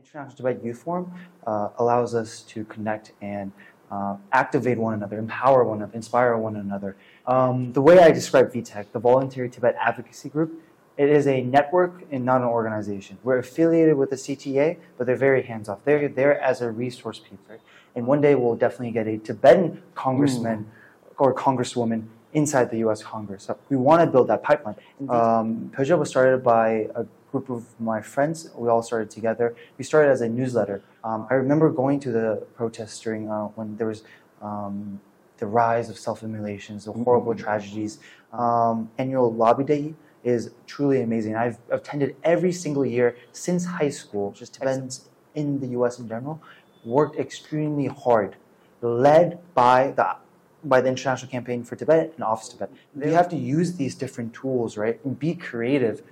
International Tibet Youth Forum allows us to connect and activate one another, empower one another, inspire one another. The way I describe VTech, the Voluntary Tibet Advocacy Group, it is a network and not an organization. We're affiliated with the CTA, but they're very hands-off. They're there as a resource piece, right? And one day we'll definitely get a Tibetan congressman or congresswoman inside the U.S. Congress. So we want to build that pipeline. Peugeot was started by a group of my friends. We all started together. We started as a newsletter. I remember going to the protests during when there was the rise of self-immolations, the horrible tragedies. Annual lobby day is truly amazing. I've attended every single year since high school. Just Tibetans in the U.S. in general worked extremely hard, led by the International Campaign for Tibet and Office Tibet. We have to use these different tools, right, and be creative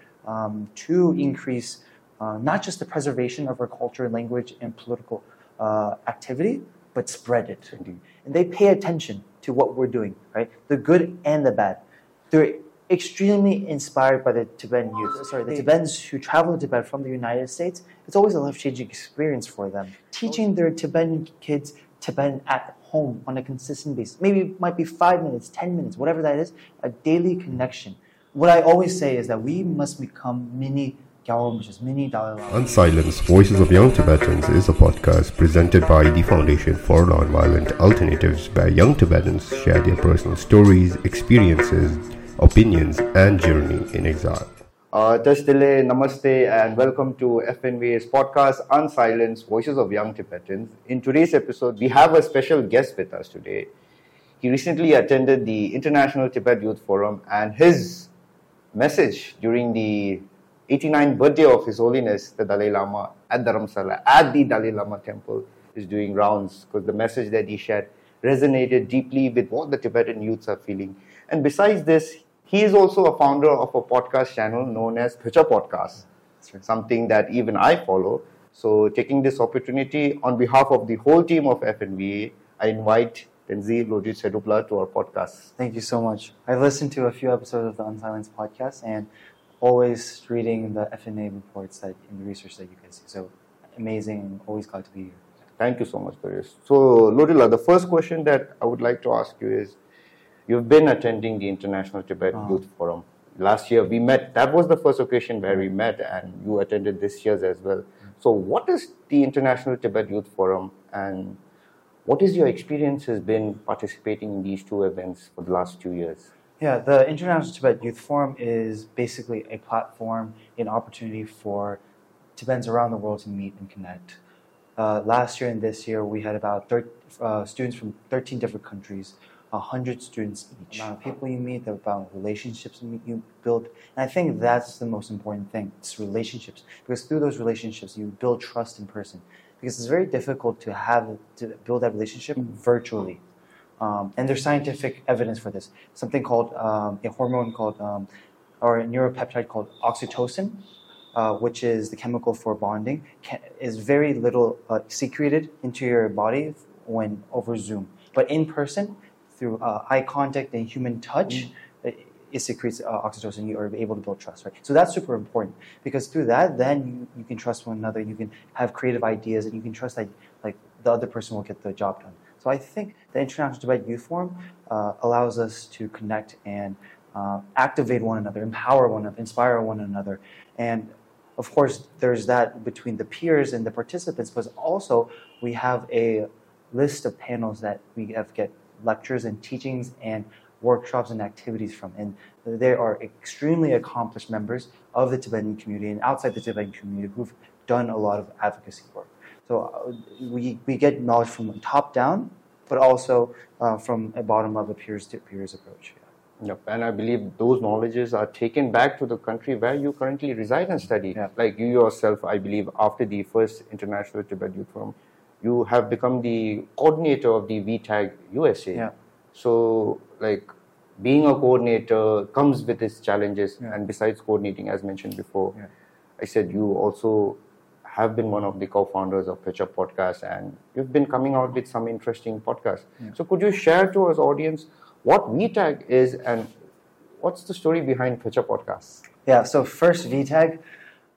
to increase not just the preservation of our culture, language, and political activity, but spread it. And they pay attention to what we're doing, right? The good and the bad. They're extremely inspired by the Tibetan youth. The Tibetans who travel to Tibet from the United States. It's always a life-changing experience for them. Teaching their Tibetan kids Tibetan at home on a consistent basis. Maybe it might be 5 minutes, 10 minutes, whatever that is, a daily connection. What I always say is that we must become mini Gyalro, which is mini Dalai Lama. Unsilenced Voices of Young Tibetans is a podcast presented by the Foundation for Nonviolent Alternatives, where young Tibetans share their personal stories, experiences, opinions, and journey in exile. Tasdile, namaste, and welcome to FNVA's podcast, Unsilenced Voices of Young Tibetans. In today's episode, we have a special guest with us today. He recently attended the International Tibet Youth Forum, and his message during the 89th birthday of His Holiness, the Dalai Lama, at Dharamsala, at the Dalai Lama temple, is doing rounds because the message that he shared resonated deeply with what the Tibetan youths are feeling. And besides this, he is also a founder of a podcast channel known as Peugeot Podcast, something that even I follow. So taking this opportunity on behalf of the whole team of FNVA, I invite Tenzil Lojit Sedupla to our podcast. Thank you so much. I've listened to a few episodes of the Unsilenced podcast and always reading the FNA reports that in the research that you guys do. So amazing, always glad to be here. Thank you so much, Paris. So Lodila, the first question that I would like to ask you is, you've been attending the International Tibet Youth Forum. Last year we met. That was the first occasion where we met, and you attended this year's as well. So what is the International Tibet Youth Forum, and what is your experience has been participating in these two events for the last 2 years? Yeah, the International Tibet Youth Forum is basically a platform, an opportunity for Tibetans around the world to meet and connect. Last year and this year, we had about students from 13 different countries, 100 students each. The amount of people you meet, the amount of relationships you build. And I think that's the most important thing, it's relationships. Because through those relationships, you build trust in person. Because it's very difficult to build that relationship virtually. And there's scientific evidence for this. Something called a hormone called, or a neuropeptide called oxytocin, which is the chemical for bonding, is very little secreted into your body when over Zoom. But in person, through eye contact and human touch, it secretes oxytocin. You are able to build trust, right? So that's super important because through that, then you can trust one another. You can have creative ideas, and you can trust that like the other person will get the job done. So I think the International Tibet Youth Forum allows us to connect and activate one another, empower one another, inspire one another. And of course, there's that between the peers and the participants, but also we have a list of panels that we get lectures and teachings and workshops and activities from. And they are extremely accomplished members of the Tibetan community and outside the Tibetan community who've done a lot of advocacy work. So we get knowledge from top down, but also from a bottom-up, a peers-to-peers approach. Yeah. Yep, and I believe those knowledges are taken back to the country where you currently reside and study. Yeah. Like you yourself, I believe, after the first International Tibet Youth Forum, you have become the coordinator of the VTAG USA. Yeah. So, like, being a coordinator comes with its challenges, and besides coordinating, as mentioned before, I said you also have been one of the co-founders of Peugeot Podcast, and you've been coming out with some interesting podcasts. So could you share to our audience what VTAG is and what's the story behind Peugeot Podcast? Yeah, so first VTAG,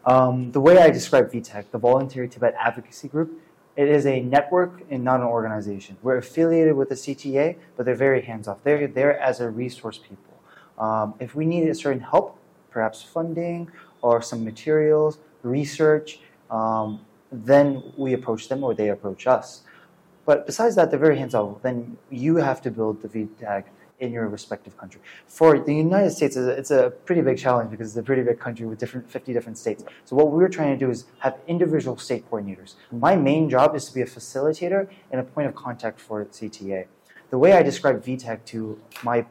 The way I describe VTAG, the Voluntary Tibet Advocacy Group, it is a network and not an organization. We're affiliated with the CTA, but they're very hands-off. They're there as a resource people. If we need a certain help, perhaps funding or some materials, research, then we approach them or they approach us. But besides that, they're very hands-off. Then you have to build the VTAG in your respective country. For the United States, it's a pretty big challenge because it's a pretty big country with 50 different states. So what we're trying to do is have individual state coordinators. My main job is to be a facilitator and a point of contact for CTA. The way I describe VTAG to my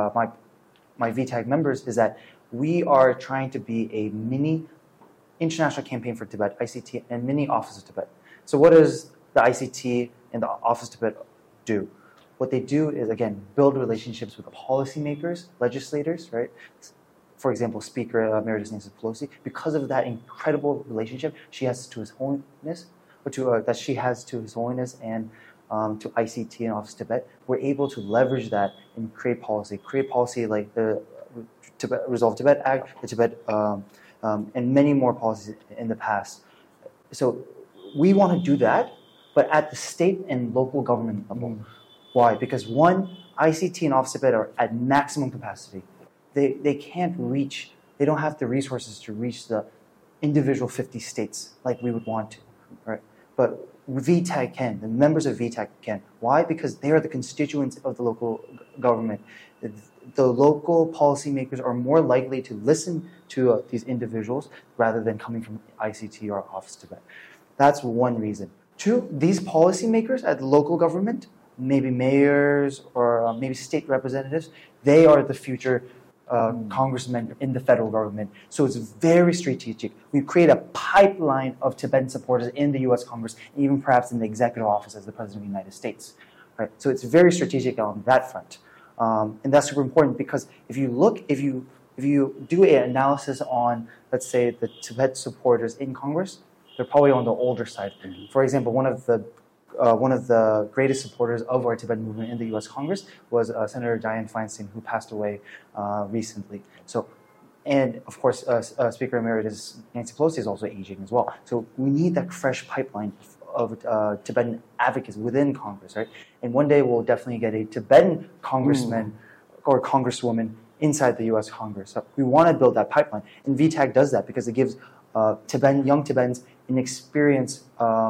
VTAG members is that we are trying to be a mini International Campaign for Tibet, ICT, and mini Office of Tibet. So what does the ICT and the Office of Tibet do? What they do is, again, build relationships with policymakers, legislators, right? For example, Speaker Emeritus Nancy Pelosi. Because of that incredible relationship she has to His Holiness, or that she has to His Holiness and to ICT and Office of Tibet, we're able to leverage that and create policy like the Resolve Tibet Act, the Tibet, and many more policies in the past. So we want to do that, but at the state and local government level. Why? Because one, ICT and Office of Tibet are at maximum capacity. They can't reach, they don't have the resources to reach the individual 50 states like we would want to, right? But VTAG can, the members of VTAG can. Why? Because they are the constituents of the local government. The local policymakers are more likely to listen to these individuals rather than coming from ICT or Office of Tibet. That's one reason. Two, these policymakers at the local government, maybe mayors or maybe state representatives, they are the future congressmen in the federal government. So it's very strategic. We create a pipeline of Tibetan supporters in the U.S. Congress, and even perhaps in the executive office as the President of the United States. Right? So it's very strategic on that front. And that's super important because if you do an analysis on, let's say, the Tibet supporters in Congress, they're probably on the older side. For example, one of the greatest supporters of our Tibetan movement in the U.S. Congress was Senator Dianne Feinstein, who passed away recently. So, and of course, Speaker Emeritus Nancy Pelosi is also aging as well. So we need that fresh pipeline of Tibetan advocates within Congress, right? And one day we'll definitely get a Tibetan congressman or congresswoman inside the U.S. Congress. So we want to build that pipeline, and VTAG does that because it gives young Tibetans an experience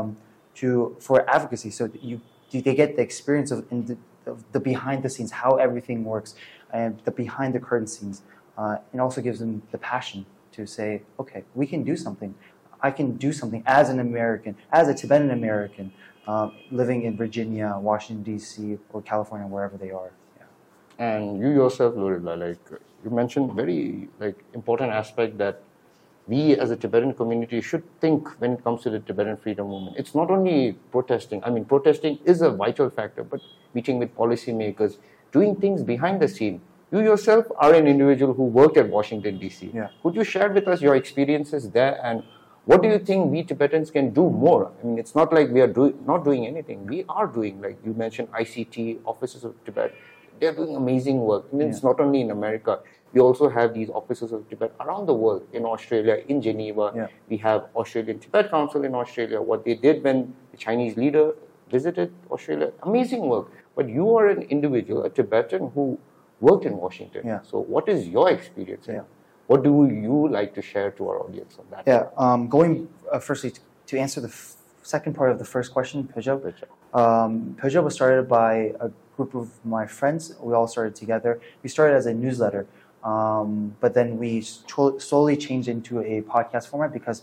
for advocacy. So they get the experience of the behind the scenes, how everything works, and the behind the curtain scenes. It also gives them the passion to say, okay, we can do something. I can do something as an American, as a Tibetan American, living in Virginia, Washington, D.C., or California, wherever they are. Yeah. And you yourself, Lorilla, you mentioned very important aspect that we as a Tibetan community should think when it comes to the Tibetan freedom movement. It's not only protesting. I mean, protesting is a vital factor, but meeting with policymakers, doing things behind the scene. You yourself are an individual who worked at Washington, D.C. Yeah. Could you share with us your experiences there, and what do you think we Tibetans can do more? I mean, it's not like we are not doing anything. We are doing, like you mentioned, ICT, Offices of Tibet. They're doing amazing work. I mean, it's not only in America. We also have these Offices of Tibet around the world, in Australia, in Geneva. Yeah. We have Australian Tibet Council in Australia. What they did when the Chinese leader visited Australia, amazing work. But you are an individual, a Tibetan who worked in Washington. Yeah. So what is your experience? Yeah. What do you like to share to our audience on that? Yeah, going firstly to answer the second part of the first question, Peugeot. Peugeot was started by a group of my friends. We all started together. We started as a newsletter, but then we slowly changed into a podcast format because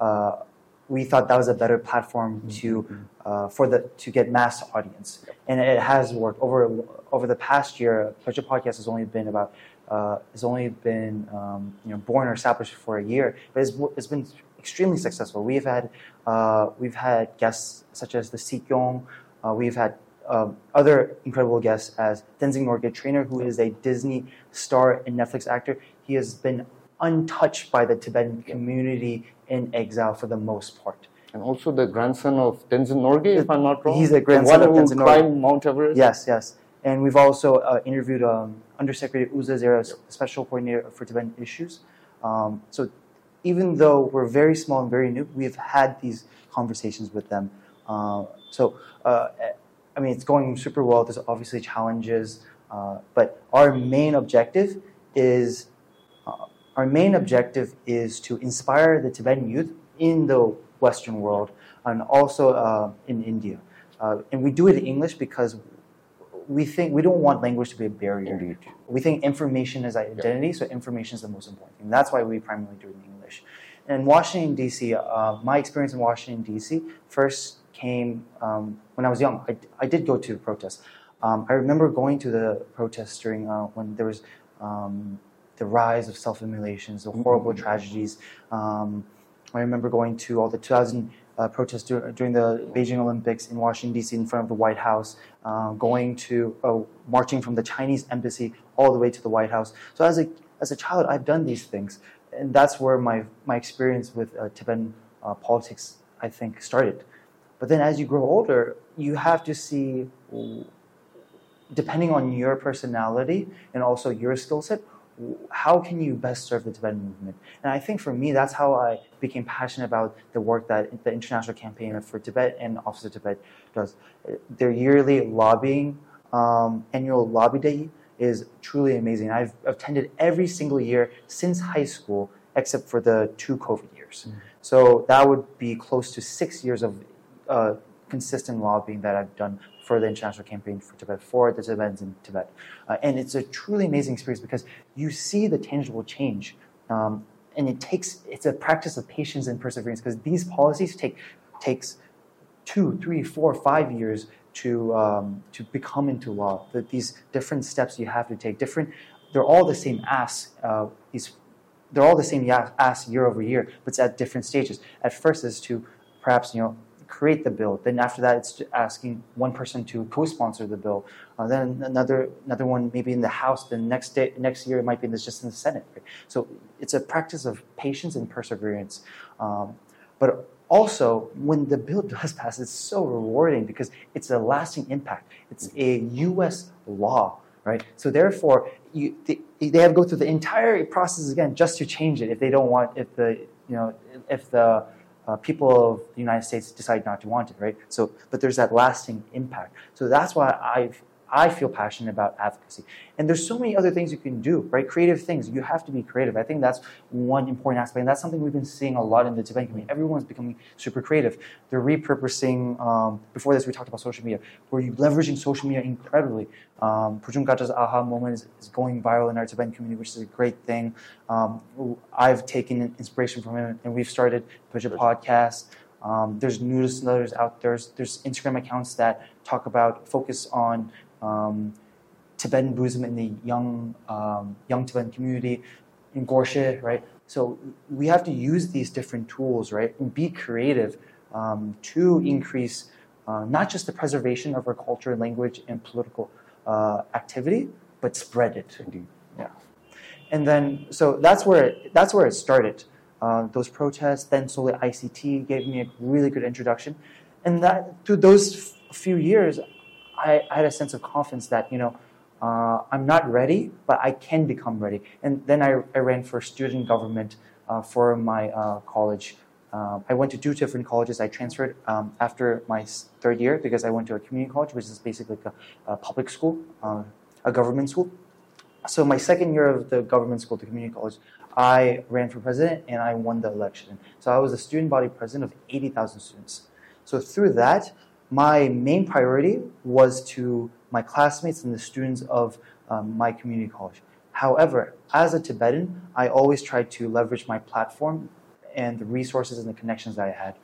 we thought that was a better platform to get mass audience, and it has worked over the past year. Peugeot Podcast has only been born or established for a year, but it's been extremely successful. We've had guests such as the Sikyong. We've had other incredible guests as Tenzing Norgay Trainer, who is a Disney star and Netflix actor. He has been untouched by the Tibetan community in exile for the most part. And also the grandson of Tenzin Norgay, if I'm not wrong. He's the grandson of Tenzin Norgay. Who climbed Mount Everest. Yes. And we've also interviewed Undersecretary Uza Zera, Special Coordinator for Tibetan Issues. So even though we're very small and very new, we've had these conversations with them. I mean, it's going super well. There's obviously challenges, but our main objective is to inspire the Tibetan youth in the Western world and also in India. And we do it in English because we don't want language to be a barrier. Indeed. We think information is identity, so information is the most important thing. That's why we primarily do it in English. And Washington, D.C., my experience in Washington, D.C. first came when I was young. I did go to protests. I remember going to the protests during when there was the rise of self-immolations, the horrible tragedies. I remember going to all the 2000 protests during the Beijing Olympics in Washington, D.C. in front of the White House, going to marching from the Chinese embassy all the way to the White House. So as a child, I've done these things. And that's where my experience with Tibetan politics, I think, started. But then as you grow older, you have to see, depending on your personality and also your skill set, how can you best serve the Tibetan movement? And I think for me, that's how I became passionate about the work that the International Campaign for Tibet and Office of Tibet does. Their yearly lobbying, annual lobby day is truly amazing. I've attended every single year since high school, except for the 2 COVID years. So that would be close to 6 years of consistent lobbying that I've done for the International Campaign for Tibet, for the Tibetans in Tibet. And it's a truly amazing experience because you see the tangible change. And it's a practice of patience and perseverance because these policies takes 2, 3, 4, 5 years to become into law. These different steps you have to take, they're all the same ask. They're all the same ask year over year, but it's at different stages. At first, is to perhaps create the bill. Then after that, it's asking one person to co-sponsor the bill. Then another one maybe in the House. Then next year it might be just in the Senate. Right? So it's a practice of patience and perseverance. But also, when the bill does pass, it's so rewarding because it's a lasting impact. It's a U.S. law, right? So therefore, they have to go through the entire process again just to change it if they don't want. If the people of the United States decide not to want it, right? So, but there's that lasting impact. So that's why I feel passionate about advocacy. And there's so many other things you can do, right? Creative things. You have to be creative. I think that's one important aspect, and that's something we've been seeing a lot in the Tibetan community. Everyone's becoming super creative. They're repurposing. Before this, we talked about social media. We're leveraging social media incredibly. Pujung Gaja's aha moment is going viral in our Tibetan community, which is a great thing. I've taken inspiration from him, and we've started Puja podcast. There's newsletters out there. There's Instagram accounts that focus on Tibetan Buddhism in the young Tibetan community in Gorshe, right? So we have to use these different tools, right, and be creative to increase not just the preservation of our culture, language, and political activity, but spread it. Indeed. Yeah. And then, so that's where it started. Those protests, then slowly ICT gave me a really good introduction, and that through those few years, I had a sense of confidence that I'm not ready, but I can become ready. And then I ran for student government for my college. I went to 2 different colleges. I transferred after my 3rd year because I went to a community college, which is basically like a public school, a government school. So my 2nd year of the government school, the community college, I ran for president and I won the election. So I was the student body president of 80,000 students. So through that, my main priority was to my classmates and the students of my community college. However, as a Tibetan, I always tried to leverage my platform and the resources and the connections that I had.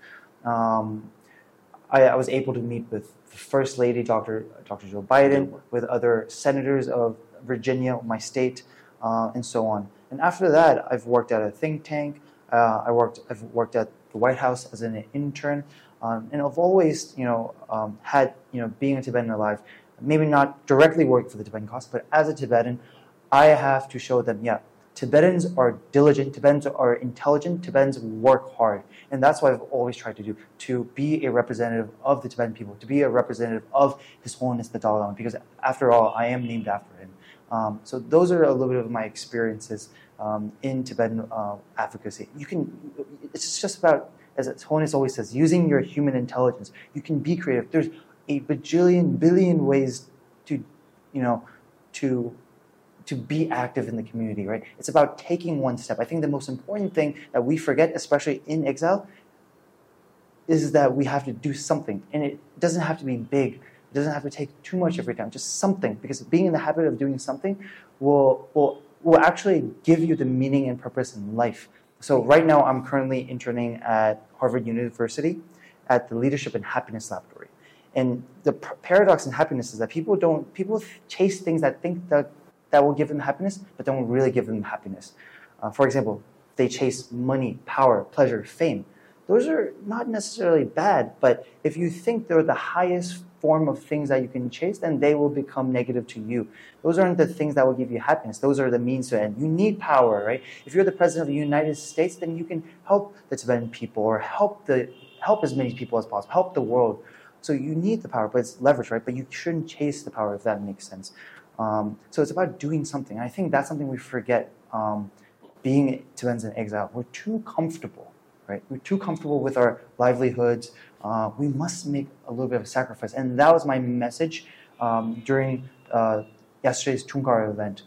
I was able to meet with the First Lady, Dr. Joe Biden, with other senators of Virginia, my state, and so on. And after that, I've worked at a think tank. I've worked at the White House as an intern. And I've always, had, being a Tibetan alive, maybe not directly work for the Tibetan cause, but as a Tibetan, I have to show them, Tibetans are diligent, Tibetans are intelligent, Tibetans work hard. And that's what I've always tried to do, to be a representative of the Tibetan people, to be a representative of His Holiness the Dalai Lama, because after all, I am named after him. So those are a little bit of my experiences in Tibetan advocacy. It's just about, as His Holiness always says, using your human intelligence. You can be creative. There's a billion ways to be active in the community, right? It's about taking one step. I think the most important thing that we forget, especially in exile, is that we have to do something. And it doesn't have to be big. It doesn't have to take too much of your time, just something. Because being in the habit of doing something will actually give you the meaning and purpose in life. So right now I'm currently interning at Harvard University at the Leadership and Happiness Laboratory. And the paradox in happiness is that people chase things that think that will give them happiness, but don't really give them happiness. For example, they chase money, power, pleasure, fame. Those are not necessarily bad, but if you think they're the highest form of things that you can chase, then they will become negative to you. Those aren't the things that will give you happiness. Those are the means to end. You need power, right? If you're the president of the United States, then you can help the Tibetan people or help as many people as possible, help the world. So you need the power, but it's leverage, right? But you shouldn't chase the power, if that makes sense. So it's about doing something. I think that's something we forget being Tibetans in exile. We're too comfortable, right? We're too comfortable with our livelihoods. We must make a little bit of a sacrifice. And that was my message during yesterday's Tunkara event.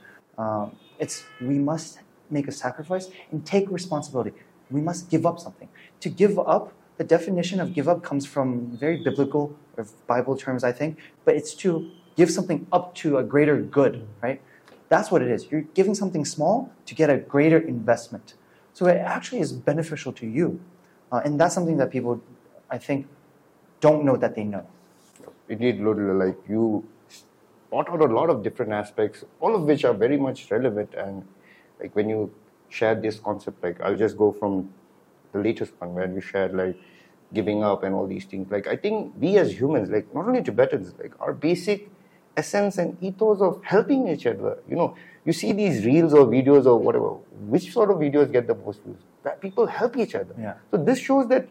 We must make a sacrifice and take responsibility. We must give up something. To give up, the definition of give up comes from very biblical or Bible terms, I think, but it's to give something up to a greater good, right? That's what it is. You're giving something small to get a greater investment. So it actually is beneficial to you. And that's something that people, I think, don't know that they know. Indeed, Lodula, like you brought out a lot of different aspects, all of which are very much relevant. And like when you shared this concept, like I'll just go from the latest one where you shared like giving up and all these things. Like I think we as humans, like not only Tibetans, like our basic essence and ethos of helping each other. You know, you see these reels or videos or whatever, which sort of videos get the most views? Where people help each other. Yeah. So this shows that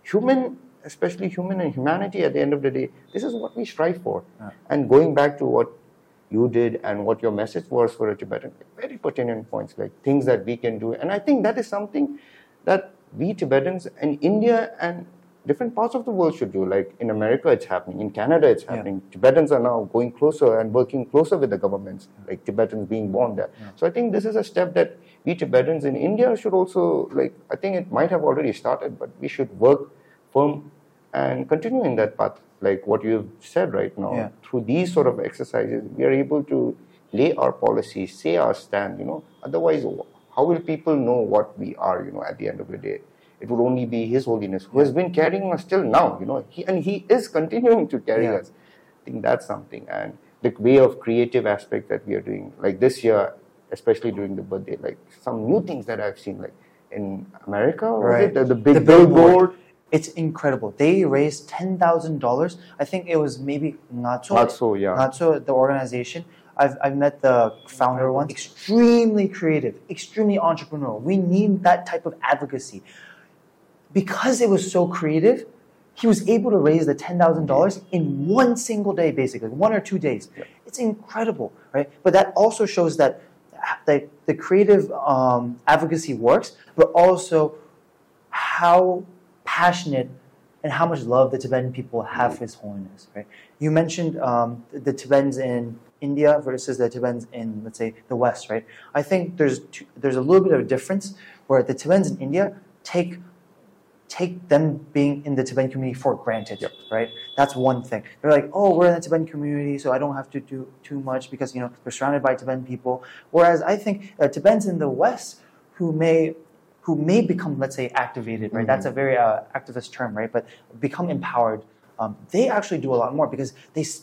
especially human and humanity at the end of the day, this is what we strive for. Yeah. And going back to what you did and what your message was for a Tibetan, very pertinent points, like things that we can do. And I think that is something that we Tibetans and India and different parts of the world should do. Like in America, it's happening. In Canada, it's happening. Yeah. Tibetans are now going closer and working closer with the governments, like Tibetans being born there. Yeah. So I think this is a step that we Tibetans in India should also, like, I think it might have already started, but we should work firm and continue in that path. Like what you've said right now, yeah. Through these sort of exercises, we are able to lay our policies, say our stand, Otherwise, how will people know what we are, at the end of the day? It would only be His Holiness who has been carrying us till now, He is continuing to carry us. I think that's something. And the way of creative aspect that we are doing, like this year, especially during the birthday, like some new things that I've seen, like in America, right. The big billboard. It's incredible. They raised $10,000. I think it was maybe Ngatso, the organization. I've met the founder once. Extremely creative, extremely entrepreneurial. We need that type of advocacy. Because it was so creative, he was able to raise the $10,000 in one single day, basically, 1 or 2 days. Yeah. It's incredible, right? But that also shows that the creative advocacy works, but also how passionate and how much love the Tibetan people have for His Holiness, right? You mentioned the Tibetans in India versus the Tibetans in, let's say, the West, right? I think there's a little bit of a difference where the Tibetans in India take them being in the Tibetan community for granted, right? That's one thing. They're like, oh, we're in the Tibetan community, so I don't have to do too much because, they're surrounded by Tibetan people. Whereas I think Tibetans in the West who may become, let's say, activated, right? Mm-hmm. That's a very activist term, right? But become empowered. They actually do a lot more because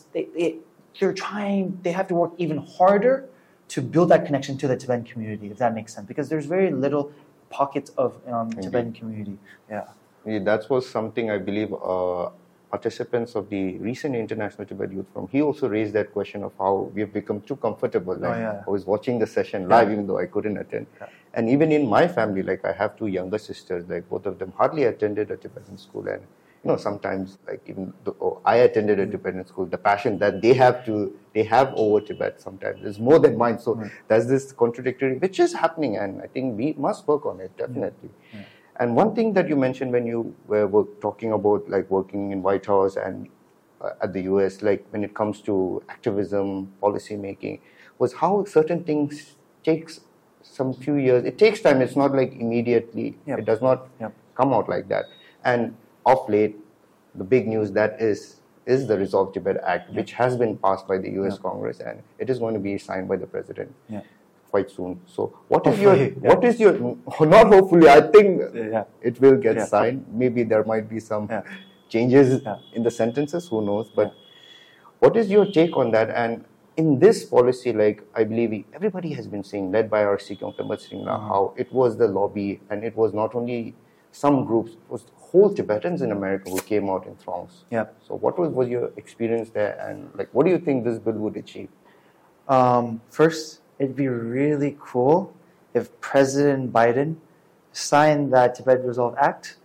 they're trying. They have to work even harder to build that connection to the Tibetan community, if that makes sense. Because there's very little pockets of Tibetan community. Yeah. That was something I believe participants of the recent International Tibet Youth Forum, he also raised that question of how we have become too comfortable. Like, I was watching the session live even though I couldn't attend. Yeah. And even in my family, like I have 2 younger sisters, like both of them hardly attended a Tibetan school. And sometimes like even though I attended a Tibetan school, the passion that they have over Tibet sometimes is more than mine. So there's this contradictory, which is happening, and I think we must work on it definitely. And one thing that you mentioned when you were talking about like working in White House and at the US, like when it comes to activism, policy making, was how certain things takes some few years. It takes time. It's not like immediately. It does not come out like that. And of late, the big news that is the Resolve Tibet Act, which has been passed by the US Congress, and it is going to be signed by the president quite soon. So what is your not hopefully, I think it will get signed. Maybe there might be some changes in the sentences, who knows, but what is your take on that? And in this policy, like I believe everybody has been saying, led by our Kyung Tamat Singla, how it was the lobby, and it was not only some groups, it was whole Tibetans in America who came out in throngs. So what was your experience there, and like what do you think this bill would achieve? First, it'd be really cool if President Biden signed that Tibet Resolve Act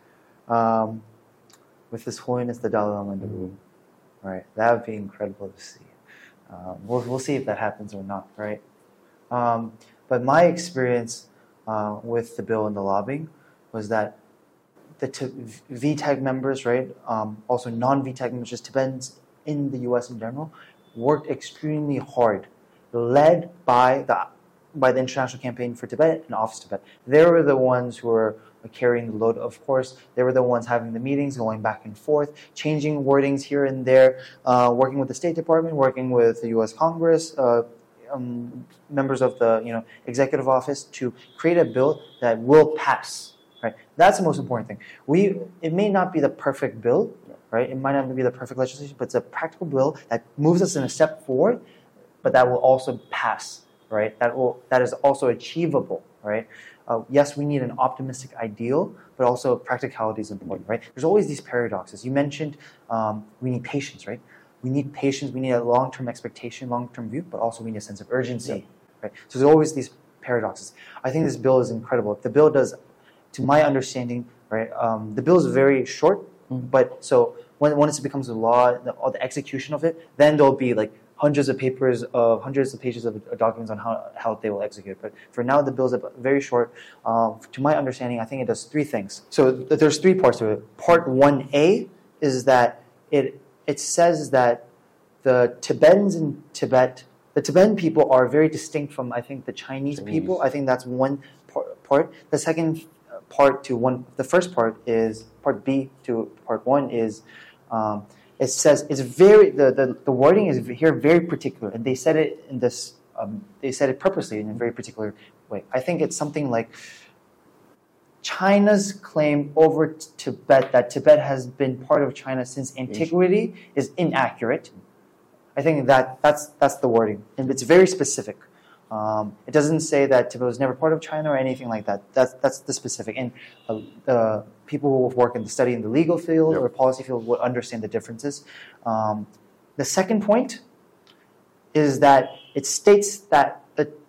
with His Holiness the Dalai Lama in the room. Right, that would be incredible to see. We'll see if that happens or not, right? But my experience with the bill and the lobbying was that the VTAG members, right, also non-VTAG members, just Tibetans in the U.S. in general, worked extremely hard, led by the International Campaign for Tibet and Office Tibet. They were the ones who were carrying the load, of course. They were the ones having the meetings, going back and forth, changing wordings here and there, working with the State Department, working with the U.S. Congress, members of the executive office to create a bill that will pass. Right, that's the most important thing. It may not be the perfect bill, right? It might not be the perfect legislation, but it's a practical bill that moves us in a step forward, but that will also pass. Right, that is also achievable. Right. Yes, we need an optimistic ideal, but also practicality is important, right? There's always these paradoxes. You mentioned we need patience, right? We need patience, we need a long-term expectation, long-term view, but also we need a sense of urgency, right? So there's always these paradoxes. I think this bill is incredible. If the bill does, to my understanding, right, the bill is very short, but so once it becomes a law, the execution of it, then there'll be like hundreds of pages of documents on how they will execute. But for now, the bill is very short. To my understanding, I think it does three things. So there's three parts to it. Part 1A is that it says that the Tibetans in Tibet, the Tibetan people are very distinct from, I think, the Chinese people. I think that's one part. The second part the first part is, part B to part 1 is, it says it's very the wording is here very particular, and they said it in this. They said it purposely in a very particular way. I think it's something like China's claim over Tibet that Tibet has been part of China since antiquity is inaccurate. I think that's the wording, and it's very specific. It doesn't say that Tibet was never part of China or anything like that. That's the specific. And the people who work in the study in the legal field or policy field will understand the differences. The second point is that it states that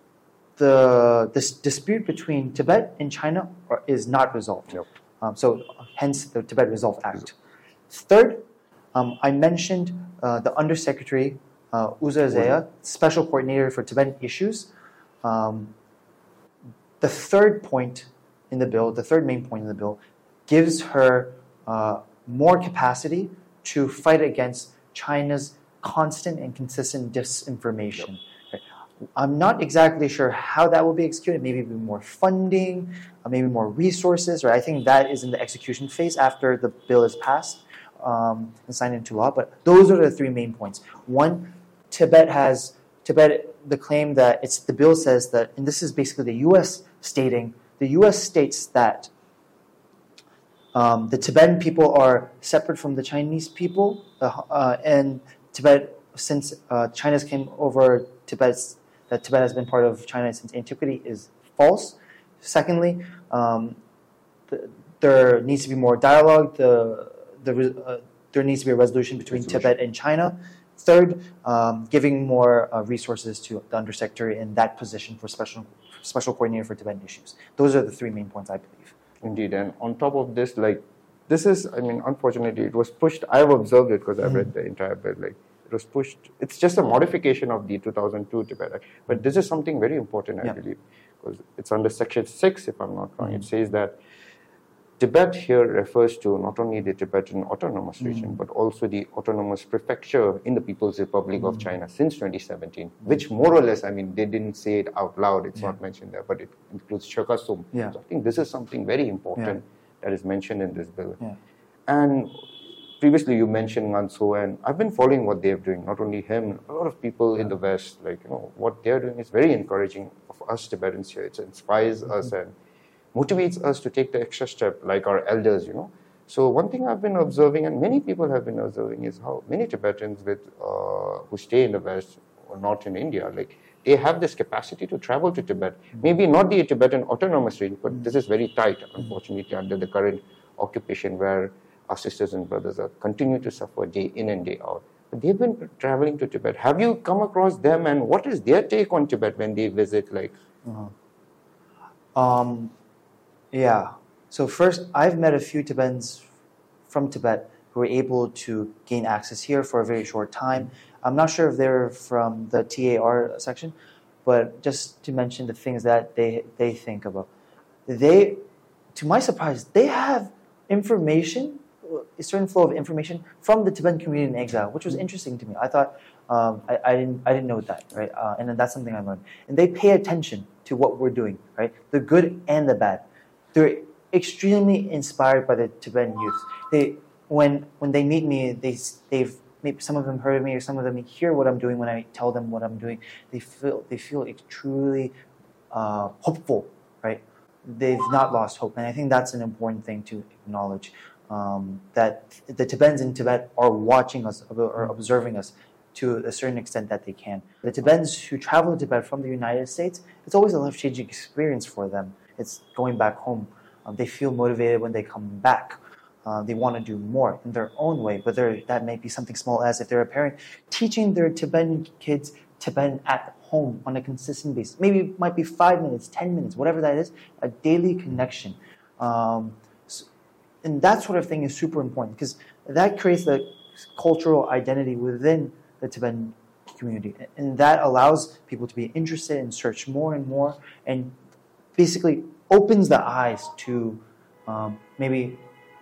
this dispute between Tibet and China is not resolved. So hence the Tibet Resolve Act. Third, I mentioned the Undersecretary Uza Zaya, Special Coordinator for Tibetan Issues. The third point in the bill, the third main point in the bill, gives her more capacity to fight against China's constant and consistent disinformation. Right? I'm not exactly sure how that will be executed. Maybe more funding, maybe more resources. Right? I think that is in the execution phase after the bill is passed and signed into law. But those are the three main points. One, the claim that the bill says that, and this is basically the U.S. states that the Tibetan people are separate from the Chinese people, and Tibet, since China's came over Tibet, that Tibet has been part of China since antiquity is false. Secondly, there needs to be more dialogue. There needs to be a resolution between Tibet and China. Third, giving more resources to the Undersecretary in that position for special coordinator for Tibetan issues. Those are the three main points, I believe. Indeed, and on top of this, like this is, I mean, unfortunately, it was pushed. I have observed it because I've read the entire bill. Like, it was pushed. It's just a modification of the 2002 Tibet Act. But this is something very important, I believe, because it's under Section 6, if I'm not wrong. It says that Tibet here refers to not only the Tibetan Autonomous Region, but also the Autonomous Prefecture in the People's Republic of China since 2017, which more or less, I mean, they didn't say it out loud. It's not mentioned there, but it includes Shakasum. Yeah. So I think this is something very important that is mentioned in this bill. Yeah. And previously you mentioned Nganso, and I've been following what they're doing, not only him, a lot of people in the West, like, you know, what they're doing is very encouraging of us Tibetans here. It inspires us and motivates us to take the extra step, like our elders, you know. So one thing I've been observing, and many people have been observing, is how many Tibetans who stay in the West or not in India, like, they have this capacity to travel to Tibet. Maybe not the Tibetan Autonomous Region, but this is very tight, unfortunately, under the current occupation where our sisters and brothers are continue to suffer day in and day out. But they've been traveling to Tibet. Have you come across them, and what is their take on Tibet when they visit? Like, yeah. So first, I've met a few Tibetans from Tibet who were able to gain access here for a very short time. I'm not sure if they're from the TAR section, but just to mention the things that they think about. They, to my surprise, they have information, a certain flow of information from the Tibetan community in exile, which was interesting to me. I thought I didn't know that, right? And then that's something I learned. And they pay attention to what we're doing, right? The good and the bad. They're extremely inspired by the Tibetan youth. When they meet me, they've maybe some of them heard of me, or some of them hear what I'm doing when I tell them what I'm doing. They feel truly hopeful, right? They've not lost hope, and I think that's an important thing to acknowledge. That the Tibetans in Tibet are watching us or observing us to a certain extent that they can. The Tibetans who travel to Tibet from the United States, it's always a life-changing experience for them. It's going back home. They feel motivated when they come back. They want to do more in their own way, but that may be something small as if they're a parent teaching their Tibetan kids Tibetan at home on a consistent basis. Maybe it might be 5 minutes, 10 minutes, whatever that is, a daily connection. And that sort of thing is super important because that creates the cultural identity within the Tibetan community. And that allows people to be interested and search more and more, and basically opens the eyes to maybe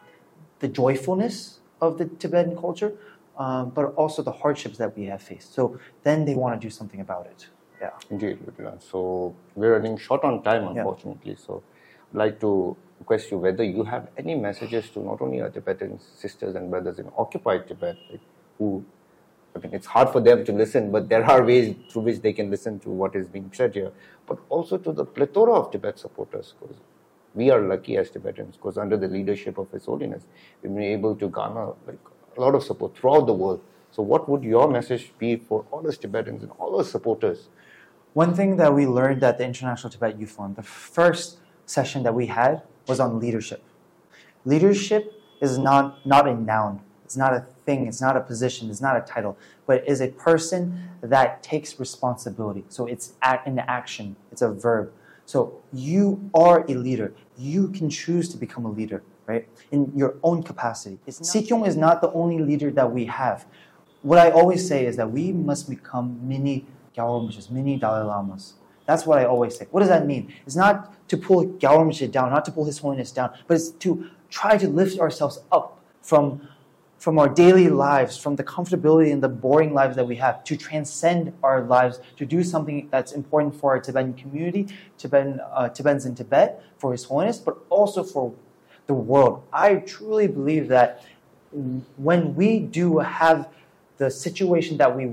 the joyfulness of the Tibetan culture, but also the hardships that we have faced. So then they want to do something about it. Yeah. Indeed. So we're running short on time, unfortunately. Yeah. So I'd like to request you whether you have any messages to not only our Tibetan sisters and brothers in occupied Tibet, who, I mean, it's hard for them to listen, but there are ways through which they can listen to what is being said here, but also to the plethora of Tibet supporters, because we are lucky as Tibetans, because under the leadership of His Holiness, we've been able to garner a lot of support throughout the world. So what would your message be for all us Tibetans and all our supporters? One thing that we learned at the International Tibet Youth Forum, the first session that we had was on leadership. Leadership is not a noun. It's not a thing. It's not a position. It's not a title. But it is a person that takes responsibility. So it's an action. It's a verb. So you are a leader. You can choose to become a leader, right? In your own capacity. Sikyong is not the only leader that we have. What I always say is that we must become mini Gyalpo Rinpoches, mini Dalai Lamas. That's what I always say. What does that mean? It's not to pull Gyalpo Rinpoche down, not to pull His Holiness down, but it's to try to lift ourselves up from our daily lives, from the comfortability and the boring lives that we have, to transcend our lives, to do something that's important for our Tibetan community, Tibetans in Tibet, for His Holiness, but also for the world. I truly believe that when we do have the situation that we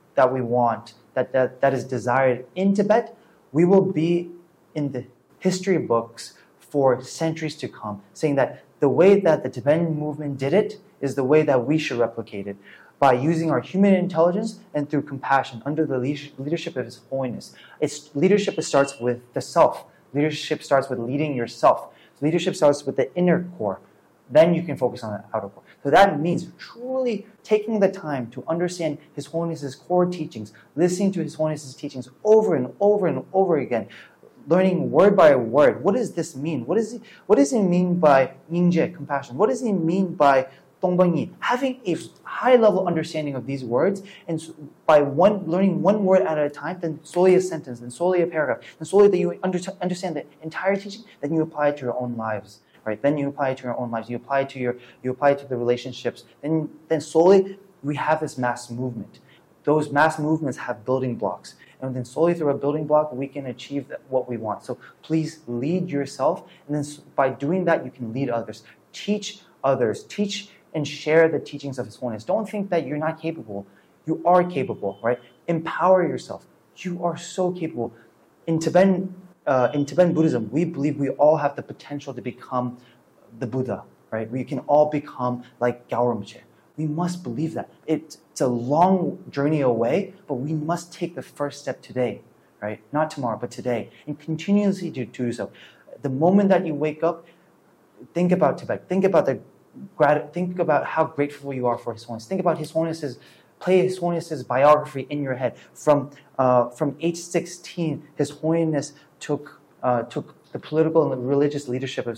want, that is desired in Tibet, we will be in the history books for centuries to come, saying that the way that the Tibetan movement did it is the way that we should replicate it, by using our human intelligence and through compassion under the leadership of His Holiness. Leadership starts with the self. Leadership starts with leading yourself. Leadership starts with the inner core. Then you can focus on the outer core. So that means truly taking the time to understand His Holiness's core teachings, listening to His Holiness's teachings over and over and over again, learning word by word. What does this mean? What does it mean by Yingje, compassion? What does it mean by Dongbangyi? Having a high level understanding of these words, and by learning one word at a time, then slowly a sentence, then slowly a paragraph, and slowly that you understand the entire teaching, then you apply it to your own lives. Right? Then you apply it to your own lives. You apply it to the relationships. Then slowly we have this mass movement. Those mass movements have building blocks. And then slowly through a building block, we can achieve what we want. So please lead yourself. And then by doing that, you can lead others. Teach others. Teach and share the teachings of His Holiness. Don't think that you're not capable. You are capable, right? Empower yourself. You are so capable. In Tibetan Buddhism, we believe we all have the potential to become the Buddha, right? We can all become like Gyalpo Rinpoche. We must believe that. It's a long journey away, but we must take the first step today, right? Not tomorrow, but today, and continuously do so. The moment that you wake up, think about Tibet. Think about how grateful you are for His Holiness. Think about His Holiness's biography in your head. From age 16, His Holiness took the political and religious leadership.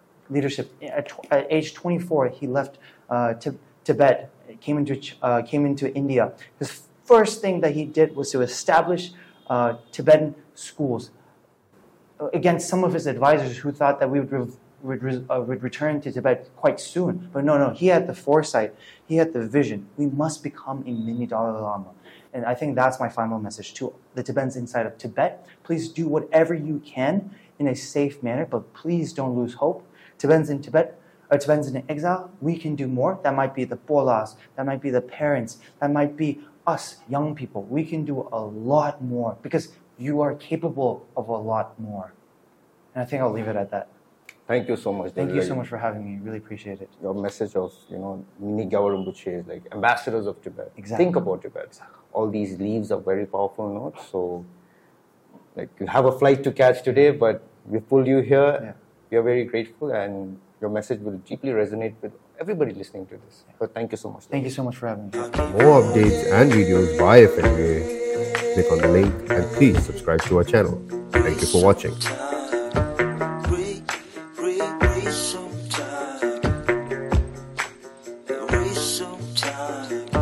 At age 24, he left Tibet, came into India. His first thing that he did was to establish Tibetan schools against some of his advisors who thought that we would return to Tibet quite soon. But no, he had the foresight. He had the vision. We must become a mini Dalai Lama. And I think that's my final message to the Tibetans inside of Tibet. Please do whatever you can in a safe manner, but please don't lose hope. Tibetans in Tibet, or Tibetans in exile, we can do more. That might be the Bolas, that might be the parents, that might be us, young people. We can do a lot more because you are capable of a lot more. And I think I'll leave it at that. Thank you so much. Thank you so much for having me. Really appreciate it. Your message of, mini Gyalpo Rinpoche is like ambassadors of Tibet. Exactly. Think about Tibet. Exactly. All these leaves are very powerful notes. So, you have a flight to catch today, but we pulled you here. Yeah. We are very grateful, and your message will deeply resonate with everybody listening to this. So thank you so much. Thank you so much for having me. For more updates and videos by FNVA, click on the link and please subscribe to our channel. Thank you for watching. Some time.